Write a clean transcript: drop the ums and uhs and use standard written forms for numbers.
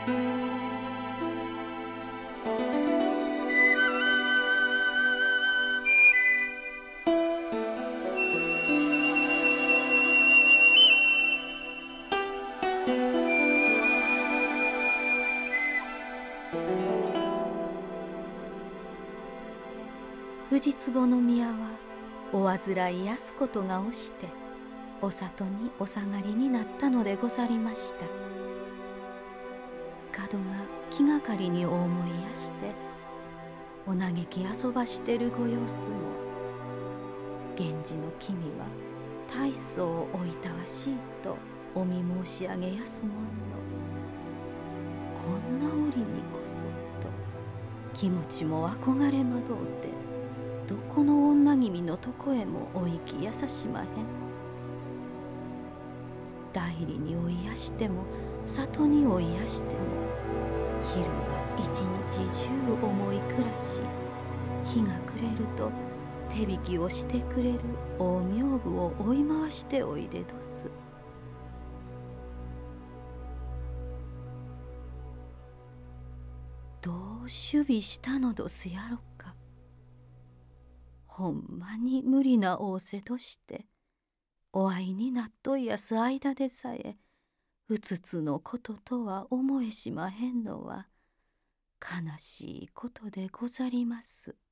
藤壺宮はお煩いやすことがおしてお里にお下がりになったのでござりました。門が気がかりにお思いやしてお嘆き遊ばしてるご様子も、源氏の君は大層おいたわしいとお見申し上げやすものの、こんな折にこそと気持ちも憧れまどうて、どこの女君のとこへもお行きやさしまへん。代理においやしても里においやしても、昼は一日中思い暮らし、日が暮れると手引きをしてくれる大名部を追い回しておいでどす。どう守備したのどすやろか。ほんまに無理な仰せとしてお会いになっといやす間でさえうつつのこととは思えしまへんのは悲しいことでござります。